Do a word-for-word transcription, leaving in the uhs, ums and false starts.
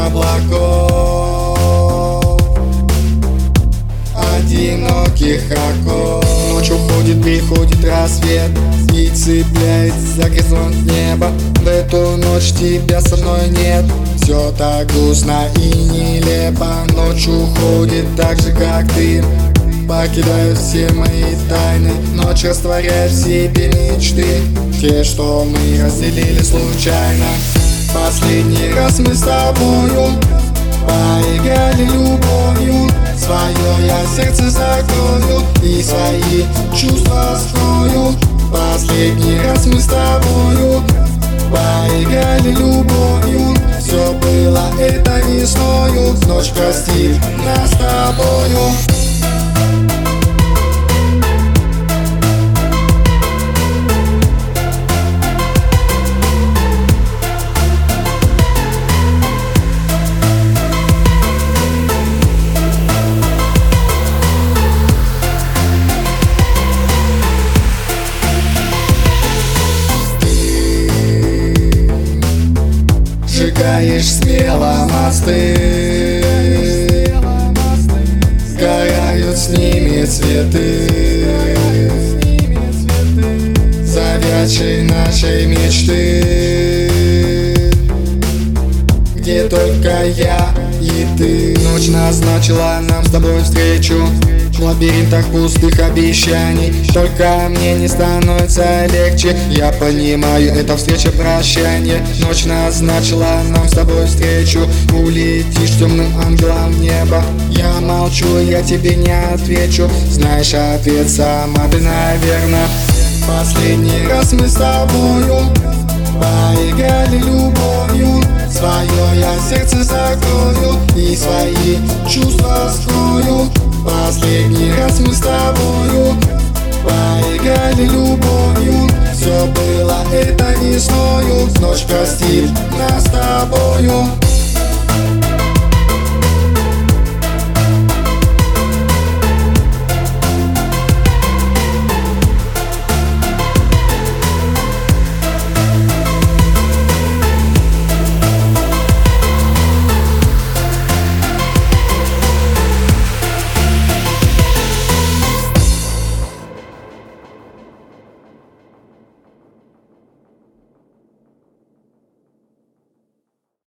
облаков, одиноких оков. Ночь уходит, приходит рассвет и цепляется за горизонт неба. В эту ночь тебя со мной нет, все так грустно и нелепо. Ночь уходит так же, как ты, покидаю все мои тайны. Ночь растворяет в себе мечты, те, что мы разделили случайно. Последний раз мы с тобою поиграли любовью. Свое я сердце закрою и свои чувства скрою. Последний раз мы с тобою поиграли любовью. Все было это весною, ночь простит нас с тобою. Сжигаешь смело мосты, сгорают с ними цветы завядшей нашей мечты, где только я и ты. Ночь назначила нам с тобой встречу в лабиринтах пустых обещаний. Только мне не становится легче, я понимаю, это встреча прощание. Ночь назначила нам с тобой встречу, улетишь темным ангелом в небо. Я молчу, я тебе не отвечу, знаешь ответ сама ты, наверно. Последний раз мы с тобою поиграли любовью. Свое я сердце закрою и свои чувства скрою. Последний раз мы с тобой